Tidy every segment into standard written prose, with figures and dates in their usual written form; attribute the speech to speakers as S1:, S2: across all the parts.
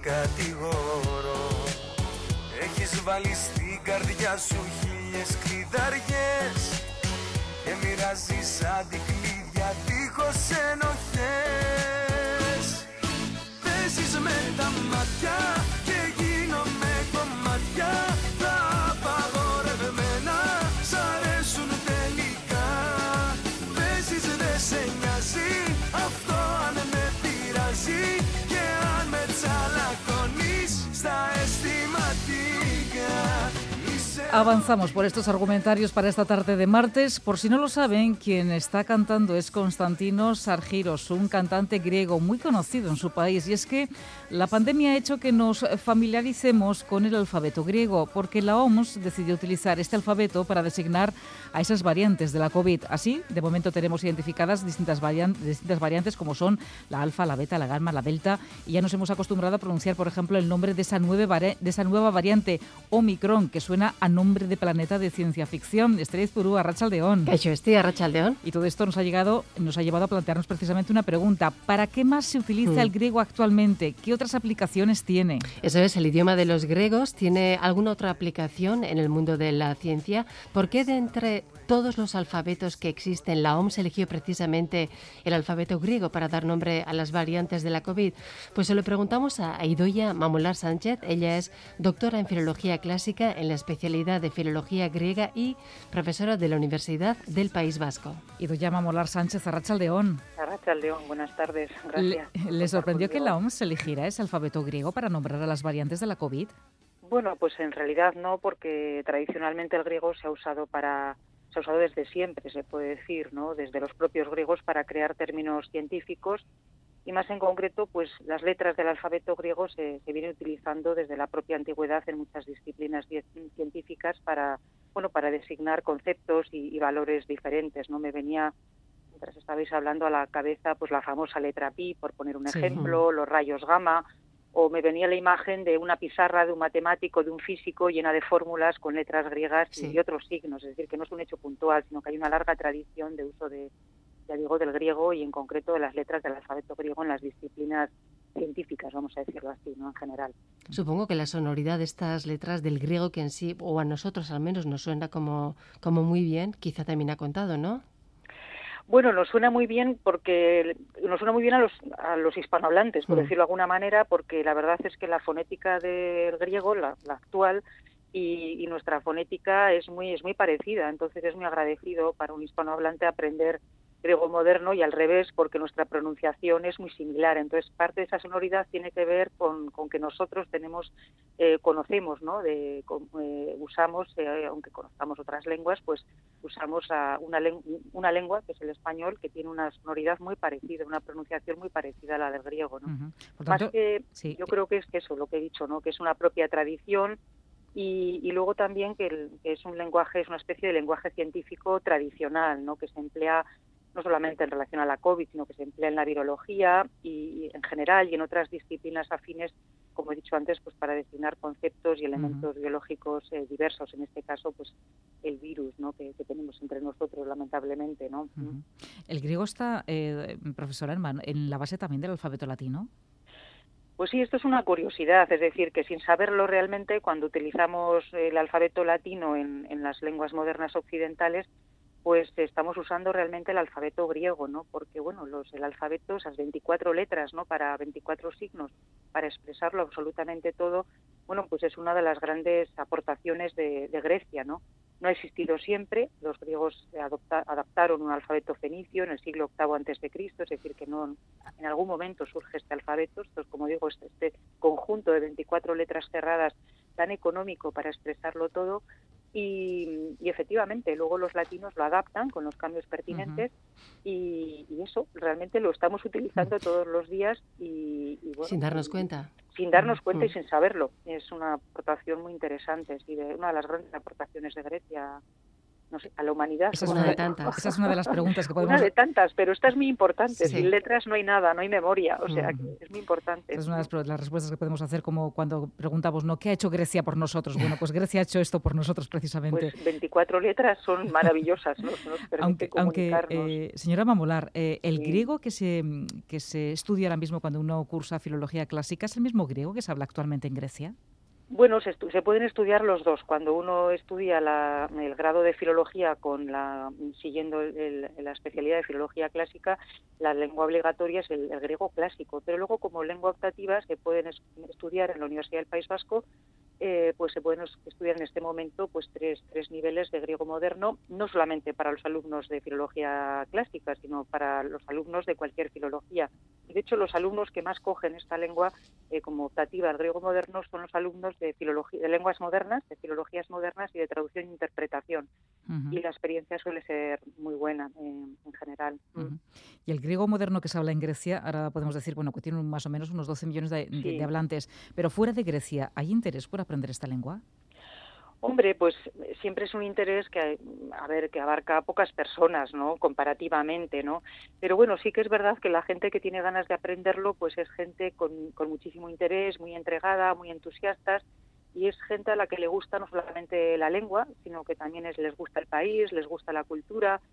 S1: κατηγορώ. Έχεις βάλει στην καρδιά σου 1000 κλειδαριές και μοιράζεις σαν τη κλείδια δίχως ενοχές. Παίζεις με τα μάτια και γίνομαι κομμάτια. Τα απαγορευμένα σ' αρέσουν τελικά. Παίζεις δεν σε νοιάζει αυτό αν με πειράζει και αν με τσαλακώνεις στα αισθηματικά.
S2: Avanzamos por estos argumentarios para esta tarde de martes. Por si no lo saben, quien está cantando es Konstantinos Argyros, un cantante griego muy conocido en su país. Y es que la pandemia ha hecho que nos familiaricemos con el alfabeto griego, porque la OMS decidió utilizar este alfabeto para designar a esas variantes de la COVID. Así, de momento tenemos identificadas distintas variantes como son la alfa, la beta, la gamma, la delta, y ya nos hemos acostumbrado a pronunciar, por ejemplo, el nombre de esa nueva variante Omicron, que suena a nombre de planeta de ciencia ficción. Estrella Izpuru, Arratsaldeon.
S3: Kaixo, Arratsaldeon.
S2: Y todo esto nos ha llevado a plantearnos precisamente una pregunta. ¿Para qué más se utiliza el griego actualmente? ¿Qué otras aplicaciones tiene?
S3: Eso es, el idioma de los griegos. ¿Tiene alguna otra aplicación en el mundo de la ciencia? ¿Por qué de entre todos los alfabetos que existen, la OMS eligió precisamente el alfabeto griego para dar nombre a las variantes de la COVID? Pues se lo preguntamos a Idoia Mamolar Sánchez. Ella es doctora en Filología Clásica en la especialidad de Filología Griega y profesora de la Universidad del País Vasco.
S2: Idoia Mamolar Sánchez, Arratsaldeon.
S4: Arratsaldeon, buenas tardes, gracias.
S2: ¿Le sorprendió que la OMS eligiera ese alfabeto griego para nombrar a las variantes de la COVID?
S4: Bueno, pues en realidad no, porque tradicionalmente el griego se ha usado desde siempre, se puede decir, ¿no? Desde los propios griegos para crear términos científicos y más en concreto, pues las letras del alfabeto griego se vienen utilizando desde la propia antigüedad en muchas disciplinas científicas para designar conceptos y valores diferentes, ¿no? Me venía, mientras estabais hablando, a la cabeza pues la famosa letra pi, por poner un ejemplo, los rayos gamma, o me venía la imagen de una pizarra de un matemático, de un físico llena de fórmulas con letras griegas y otros signos, es decir, que no es un hecho puntual, sino que hay una larga tradición de uso del griego y en concreto de las letras del alfabeto griego en las disciplinas científicas, vamos a decirlo así, ¿no? En general.
S3: Supongo que la sonoridad de estas letras del griego que en sí, o a nosotros al menos, nos suena como muy bien, quizá también ha contado, ¿no?
S4: Bueno, nos suena muy bien a los hispanohablantes, por decirlo de alguna manera, porque la verdad es que la fonética del griego, la actual, y nuestra fonética es muy parecida, entonces es muy agradecido para un hispanohablante aprender griego moderno y al revés, porque nuestra pronunciación es muy similar. Entonces, parte de esa sonoridad tiene que ver con que nosotros conocemos, ¿no? Usamos, aunque conozcamos otras lenguas, pues usamos una lengua, que es el español, que tiene una sonoridad muy parecida, una pronunciación muy parecida a la del griego, ¿no?
S2: Por tanto,
S4: más que, yo creo que es eso, lo que he dicho, ¿no? Que es una propia tradición. Y luego también que es un lenguaje, es una especie de lenguaje científico tradicional, ¿no? Que se emplea no solamente en relación a la COVID, sino que se emplea en la virología y en general y en otras disciplinas afines, como he dicho antes, pues para designar conceptos y elementos biológicos diversos, en este caso, pues el virus, ¿no? que tenemos entre nosotros, lamentablemente, ¿no?
S2: ¿El griego está, profesora, en la base también del alfabeto latino?
S4: Pues sí, esto es una curiosidad, es decir, que sin saberlo realmente, cuando utilizamos el alfabeto latino en las lenguas modernas occidentales, pues estamos usando realmente el alfabeto griego, ¿no? Porque, bueno, el alfabeto, esas 24 letras, ¿no? Para 24 signos, para expresarlo absolutamente todo, bueno, pues es una de las grandes aportaciones de Grecia, ¿no? No ha existido siempre, los griegos adaptaron un alfabeto fenicio en el siglo VIII a.C., es decir, que no en algún momento surge este alfabeto, esto es, como digo, este conjunto de 24 letras cerradas tan económico para expresarlo todo. Y efectivamente, luego los latinos lo adaptan con los cambios pertinentes y eso realmente lo estamos utilizando todos los días y bueno,
S3: sin darnos cuenta.
S4: Sin darnos cuenta y sin saberlo. Es una aportación muy interesante, una de las grandes aportaciones de Grecia no sé, a la humanidad.
S2: Esa es una de tantas. Esa es una de las preguntas que podemos...
S4: Una de tantas, pero esta es muy importante.
S2: Sí.
S4: Sin letras no hay nada, no hay memoria, o sea, que es muy importante.
S2: Esa es una de las respuestas que podemos hacer, como cuando preguntamos, ¿no? ¿Qué ha hecho Grecia por nosotros? Bueno, pues Grecia ha hecho esto por nosotros precisamente.
S4: Pues 24 letras son maravillosas, ¿no? Nos permite comunicarnos.
S2: Señora Mamolar, el griego que se estudia ahora mismo cuando uno cursa filología clásica, ¿es el mismo griego que se habla actualmente en Grecia?
S4: Bueno, se pueden estudiar los dos. Cuando uno estudia el grado de filología siguiendo la especialidad de filología clásica, la lengua obligatoria es el griego clásico. Pero luego, como lengua optativa, se pueden estudiar en la Universidad del País Vasco, pues se pueden estudiar en este momento pues tres niveles de griego moderno, no solamente para los alumnos de filología clásica, sino para los alumnos de cualquier filología. Y de hecho, los alumnos que más cogen esta lengua como optativa al griego moderno son los alumnos de lenguas modernas, de filologías modernas y de traducción e interpretación. Y la experiencia suele ser muy buena en general.
S2: Y el griego moderno que se habla en Grecia, ahora podemos decir, bueno, que tiene más o menos unos 12 millones de hablantes, pero fuera de Grecia, ¿hay interés por aprender esta lengua?
S4: Hombre, pues siempre es un interés que abarca a pocas personas, ¿no? Comparativamente, ¿no? Pero bueno, sí que es verdad que la gente que tiene ganas de aprenderlo, pues es gente con muchísimo interés, muy entregada, muy entusiastas, y es gente a la que le gusta no solamente la lengua, sino que también les gusta el país, les gusta la cultura,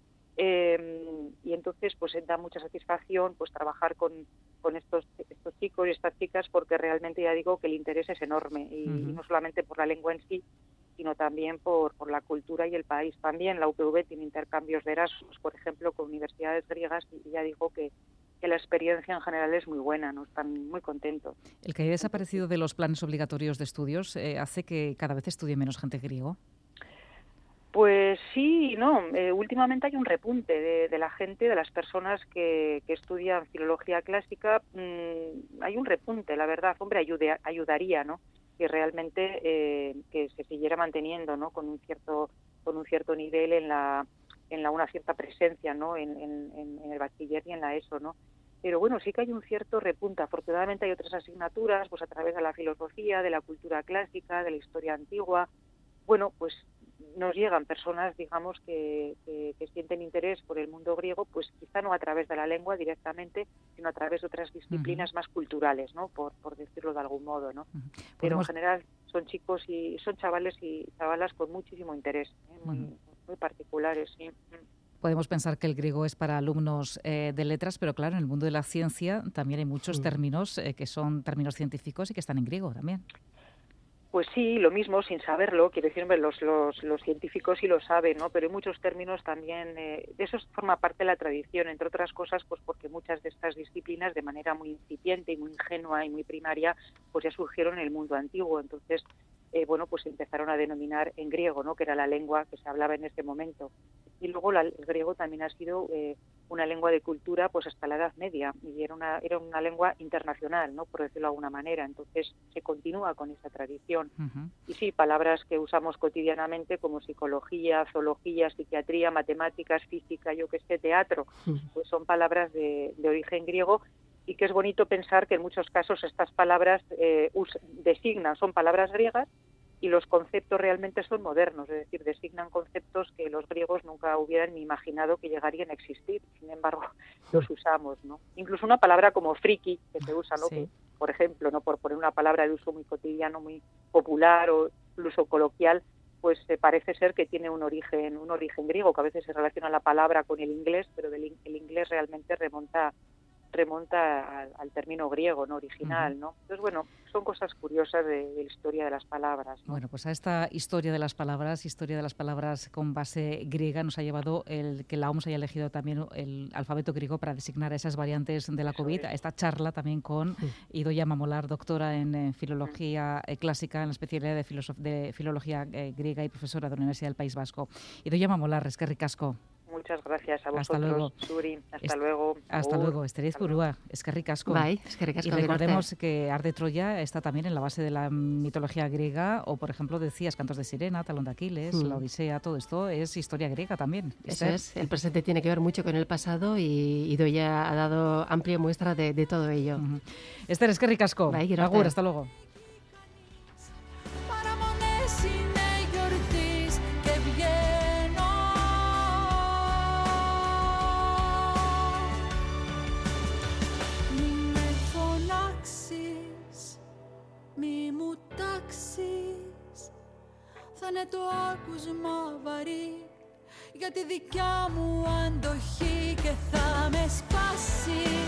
S4: y entonces pues da mucha satisfacción pues trabajar con estos chicos y estas chicas, porque realmente ya digo que el interés es enorme, y no solamente por la lengua en sí, sino también por la cultura y el país. También la UPV tiene intercambios de Erasmus, por ejemplo, con universidades griegas, y ya digo que la experiencia en general es muy buena, ¿no? Están muy contentos.
S2: ¿El que haya desaparecido de los planes obligatorios de estudios hace que cada vez estudie menos gente griego?
S4: Pues sí y no. Últimamente hay un repunte de la gente, de las personas que estudian filología clásica. Hay un repunte, la verdad. Hombre, ayudaría, ¿no? Que realmente que se siguiera manteniendo, ¿no? Con un cierto nivel una cierta presencia, ¿no? En el bachiller y en la ESO, ¿no? Pero bueno, sí que hay un cierto repunte. Afortunadamente hay otras asignaturas, pues a través de la filosofía, de la cultura clásica, de la historia antigua. Bueno, pues nos llegan personas, digamos, que sienten interés por el mundo griego, pues quizá no a través de la lengua directamente, sino a través de otras disciplinas más culturales, ¿no? Por decirlo de algún modo, ¿no? Pero en general son chavales y chavalas con muchísimo interés, muy particulares, sí.
S2: Podemos pensar que el griego es para alumnos de letras, pero claro, en el mundo de la ciencia también hay muchos términos que son términos científicos y que están en griego también.
S4: Pues sí, lo mismo, sin saberlo, quiero decir, los científicos sí lo saben, ¿no? Pero hay muchos términos también, de eso forma parte de la tradición, entre otras cosas, pues porque muchas de estas disciplinas, de manera muy incipiente y muy ingenua y muy primaria, pues ya surgieron en el mundo antiguo. Entonces, pues empezaron a denominar en griego, ¿no? Que era la lengua que se hablaba en ese momento. Y luego el griego también ha sido una lengua de cultura pues hasta la Edad Media, y era una lengua internacional, ¿no? Por decirlo de alguna manera. Entonces se continúa con esa tradición. Y sí, palabras que usamos cotidianamente como psicología, zoología, psiquiatría, matemáticas, física, teatro, pues son palabras de origen griego, y que es bonito pensar que en muchos casos estas palabras son palabras griegas, y los conceptos realmente son modernos, es decir, designan conceptos que los griegos nunca hubieran ni imaginado que llegarían a existir. Sin embargo, los usamos, ¿no? Incluso una palabra como friki, que se usa, ¿no? Sí. Que, por ejemplo, no por poner una palabra de uso muy cotidiano, muy popular o incluso coloquial, pues parece ser que tiene un origen griego, que a veces se relaciona la palabra con el inglés, pero el inglés realmente remonta al término griego, ¿no? Original, ¿no? Entonces, bueno, son cosas curiosas de la historia de las palabras, ¿no?
S2: Bueno, pues a esta historia de las palabras con base griega nos ha llevado el que la OMS haya elegido también el alfabeto griego para designar esas variantes de la COVID. A esta charla también con Idoia Mamolar, doctora en filología clásica, en la especialidad de filología griega y profesora de la Universidad del País Vasco. Idoia Mamolar, eskerrik asko.
S4: Muchas gracias a vosotros,
S2: hasta luego.
S4: Suri. Hasta luego.
S2: Hasta luego. Esteriz Purúa, eskerrik asko.
S3: Bai, eskerrik asko.
S2: Y recordemos que Ar de Troya está también en la base de la mitología griega, o por ejemplo decías Cantos de Sirena, Talón de Aquiles, la Odisea, todo esto es historia griega también.
S3: Eso es, el presente tiene que ver mucho con el pasado, y Idoia ha dado amplia muestra de todo ello.
S2: Ester, eskerrik asko.
S3: Bai, gero
S2: Agur, hasta luego.
S1: Que viene
S5: κάνε το άκουσμα βαρύ για τη δικιά μου αντοχή και θα με σπάσει.